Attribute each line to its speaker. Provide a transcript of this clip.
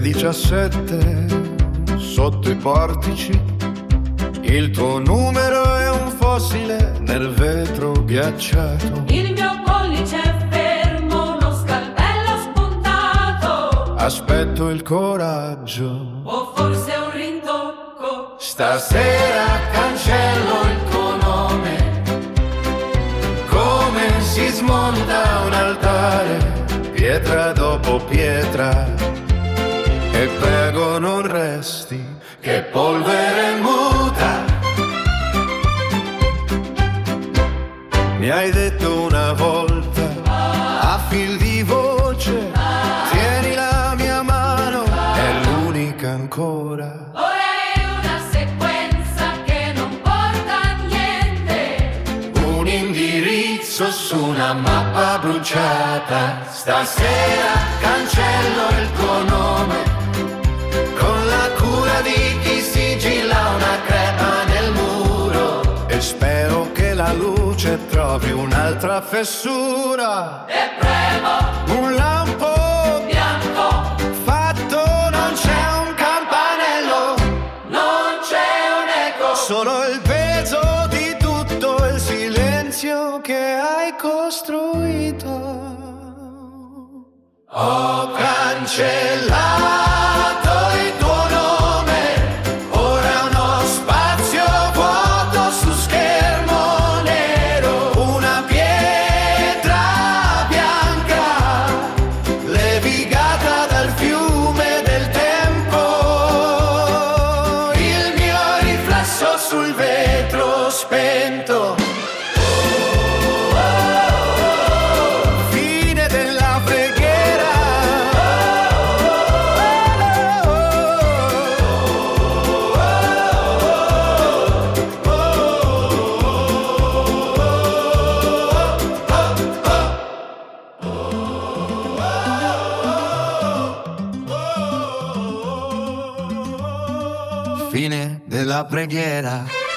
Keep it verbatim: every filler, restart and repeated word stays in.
Speaker 1: diciassette sotto i portici, il tuo numero è un fossile nel vetro ghiacciato.
Speaker 2: Il mio pollice è fermo, uno scalpello spuntato.
Speaker 1: Aspetto il coraggio,
Speaker 2: o forse un rintocco.
Speaker 1: Stasera cancello il tuo nome, come si smonta un altare, pietra dopo pietra, e prego non resti che polvere muta. Mi hai detto una volta a fil di voce, tieni la mia mano, è l'unica ancora.
Speaker 2: Ora è una sequenza che non porta a niente,
Speaker 1: Un indirizzo su una mappa bruciata. Stasera cancello il tuo nome, con la cura di chi sigilla una crepa nel muro, e spero che la luce trovi un'altra fessura.
Speaker 2: e premo
Speaker 1: Un lampo
Speaker 2: bianco,
Speaker 1: fatto, non c'è un campanello,
Speaker 2: non c'è un eco.
Speaker 1: solo il peso di tutto il silenzio che hai costruito. Ho cancellato il tuo nome, ora è uno spazio vuoto su schermo nero, una pietra bianca levigata dal fiume del tempo, il mio riflesso sul vetro spento. Fine della preghiera. Fine della preghiera.